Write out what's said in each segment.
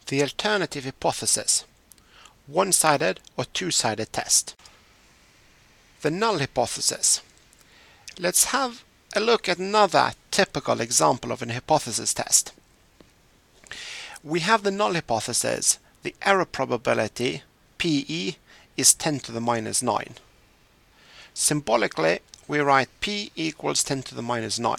The alternative hypothesis, one-sided or two-sided test. The null hypothesis. Let's have a look at another typical example of an hypothesis test. We have the null hypothesis. The error probability, PE, is 10 to the minus 9. Symbolically, we write P equals 10 to the minus 9.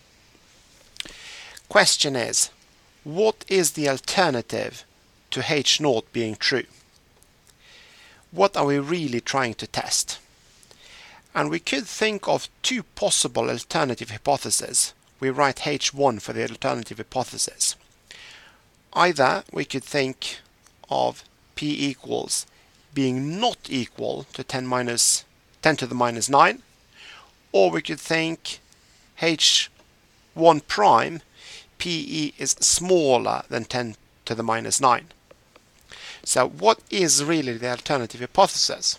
Question is, what is the alternative to H0 being true? What are we really trying to test? And we could think of two possible alternative hypotheses. We write H1 for the alternative hypothesis. Either we could think of P equals being not equal to 10 to the minus 9, or we could think H1 prime PE is smaller than 10 to the minus 9. So what is really the alternative hypothesis?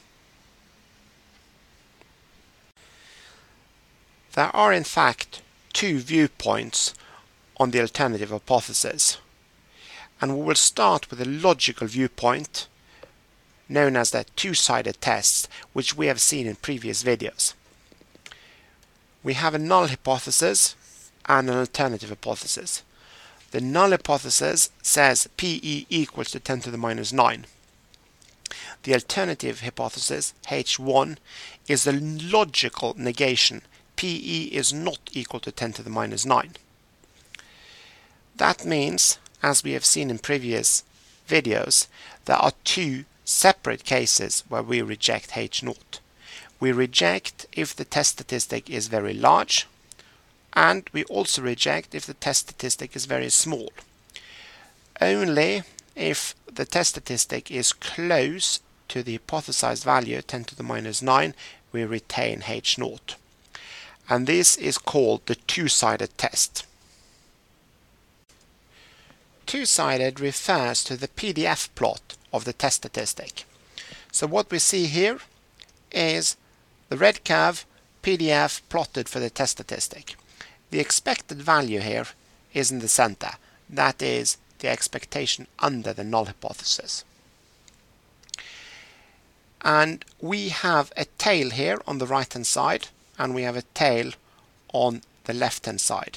There are in fact two viewpoints on the alternative hypothesis, and we will start with a logical viewpoint known as the two-sided test, which we have seen in previous videos. We have a null hypothesis and an alternative hypothesis. The null hypothesis says PE equals to 10 to the minus 9. The alternative hypothesis, H1, is a logical negation. PE is not equal to 10 to the minus 9. That means, as we have seen in previous videos, there are two separate cases where we reject H0. We reject if the test statistic is very large, and we also reject if the test statistic is very small. Only if the test statistic is close to the hypothesized value, 10 to the minus 9, we retain H0. And this is called the two-sided test. Two-sided refers to the PDF plot of the test statistic. So what we see here is the red curve PDF plotted for the test statistic. The expected value here is in the center. That is the expectation under the null hypothesis. And we have a tail here on the right hand side, and we have a tail on the left hand side.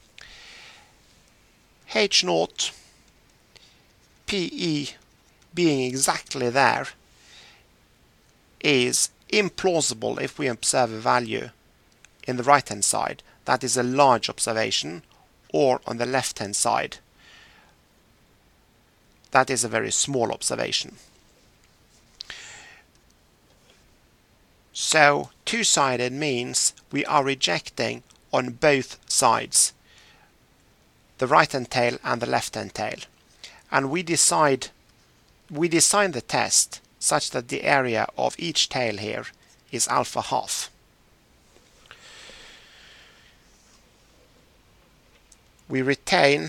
H0 PE being exactly there is implausible if we observe a value in the right hand side that is a large observation, or on the left hand side that is a very small observation. So two-sided means we are rejecting on both sides, the right hand tail and the left hand tail, and we design the test such that the area of each tail here is alpha half. We retain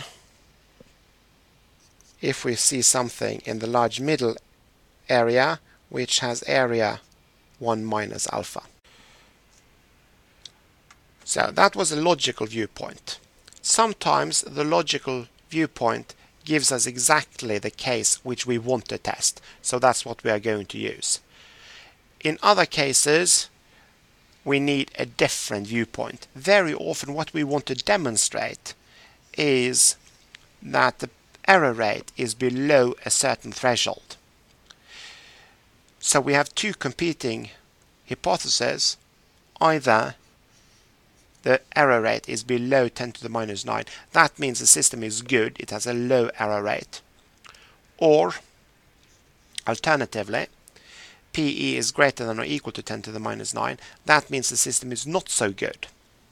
if we see something in the large middle area which has area 1 minus alpha. So that was a logical viewpoint. Sometimes the logical viewpoint gives us exactly the case which we want to test, so that's what we are going to use. In other cases, we need a different viewpoint. Very often what we want to demonstrate is that the error rate is below a certain threshold. So we have two competing hypotheses. Either the error rate is below 10 to the minus 9. That means the system is good, it has a low error rate. Or, alternatively, PE is greater than or equal to 10 to the minus 9. That means the system is not so good.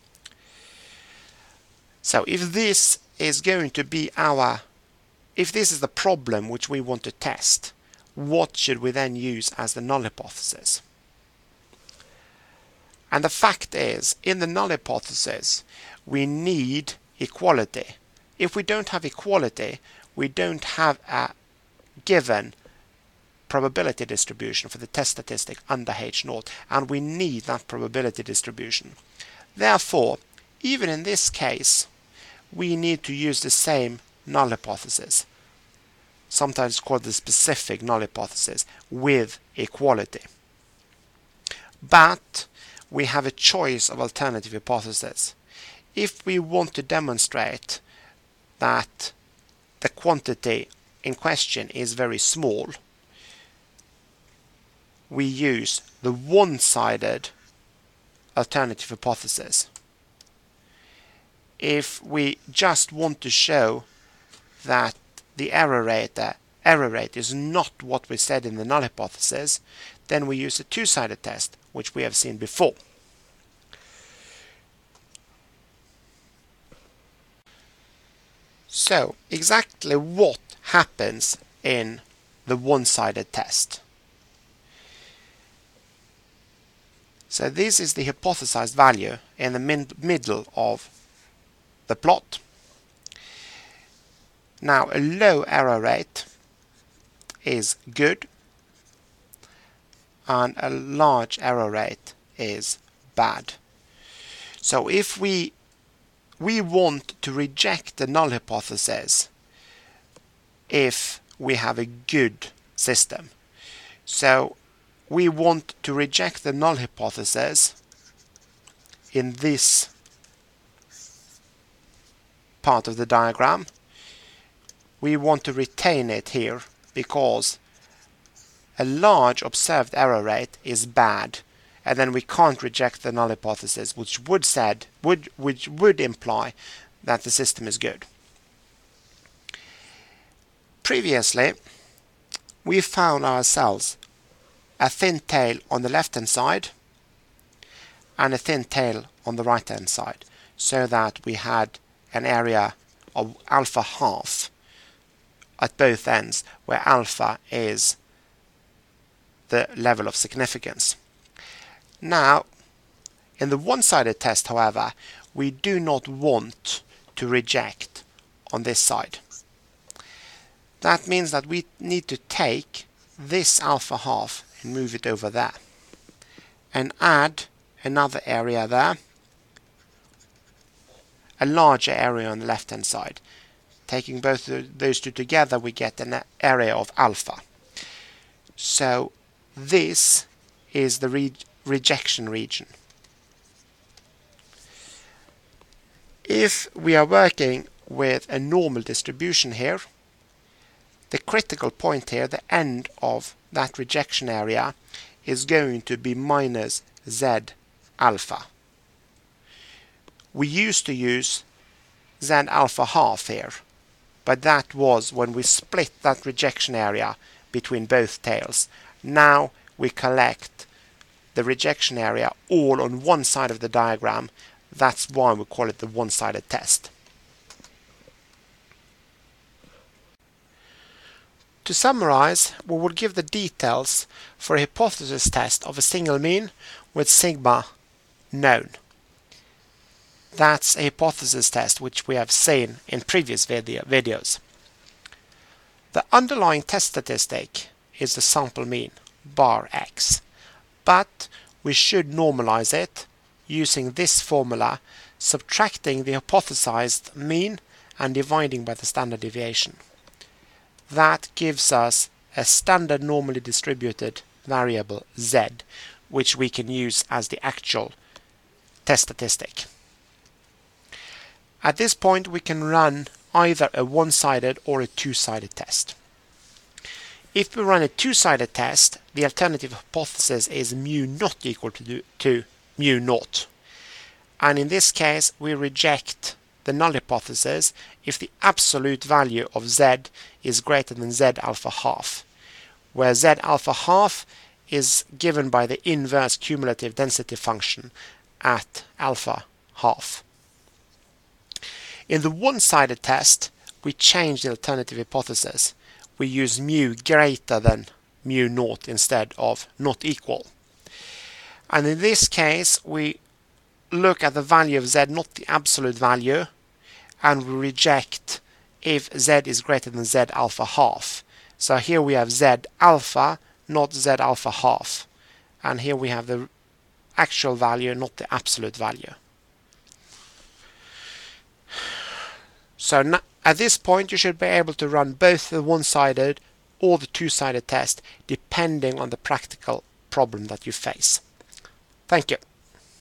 So if this is going to be if this is the problem which we want to test, what should we then use as the null hypothesis? And the fact is, in the null hypothesis, we need equality. If we don't have equality, we don't have a given probability distribution for the test statistic under H0, and we need that probability distribution. Therefore, even in this case, we need to use the same null hypothesis. sometimes called the specific null hypothesis, with equality. But we have a choice of alternative hypotheses. If we want to demonstrate that the quantity in question is very small, we use the one-sided alternative hypothesis. If we just want to show that the error rate is not what we said in the null hypothesis, then we use a two-sided test, which we have seen before. So, exactly what happens in the one-sided test? So this is the hypothesized value in the middle of the plot. Now, a low error rate is good and a large error rate is bad. So if we want to reject the null hypothesis if we have a good system. So we want to reject the null hypothesis in this part of the diagram. We want to retain it here because a large observed error rate is bad, and then we can't reject the null hypothesis, which would imply that the system is good. Previously, we found ourselves a thin tail on the left hand side and a thin tail on the right hand side, so that we had an area of alpha half at both ends, where alpha is the level of significance. Now, in the one-sided test, however, we do not want to reject on this side. That means that we need to take this alpha half and move it over there and add another area there, a larger area on the left hand side. Taking both those two together, we get an area of alpha. So this is the rejection region. If we are working with a normal distribution here, the critical point here, the end of that rejection area, is going to be minus z alpha. We used to use z alpha half here, but that was when we split that rejection area between both tails. Now we collect the rejection area all on one side of the diagram. That's why we call it the one-sided test. To summarize, we will give the details for a hypothesis test of a single mean with sigma known. That's a hypothesis test which we have seen in previous videos. The underlying test statistic is the sample mean, bar x, but we should normalize it using this formula, subtracting the hypothesized mean and dividing by the standard deviation. That gives us a standard normally distributed variable z, which we can use as the actual test statistic. At this point, we can run either a one-sided or a two-sided test. If we run a two-sided test, the alternative hypothesis is mu not equal to mu naught. And in this case, we reject the null hypothesis if the absolute value of z is greater than z alpha half, where z alpha half is given by the inverse cumulative density function at alpha half. In the one-sided test, we change the alternative hypothesis. We use mu greater than mu naught instead of not equal. And in this case, we look at the value of z, not the absolute value, and we reject if z is greater than z alpha half. So here we have z alpha, not z alpha half. And here we have the actual value, not the absolute value. So At this point, you should be able to run both the one-sided or the two-sided test depending on the practical problem that you face. Thank you.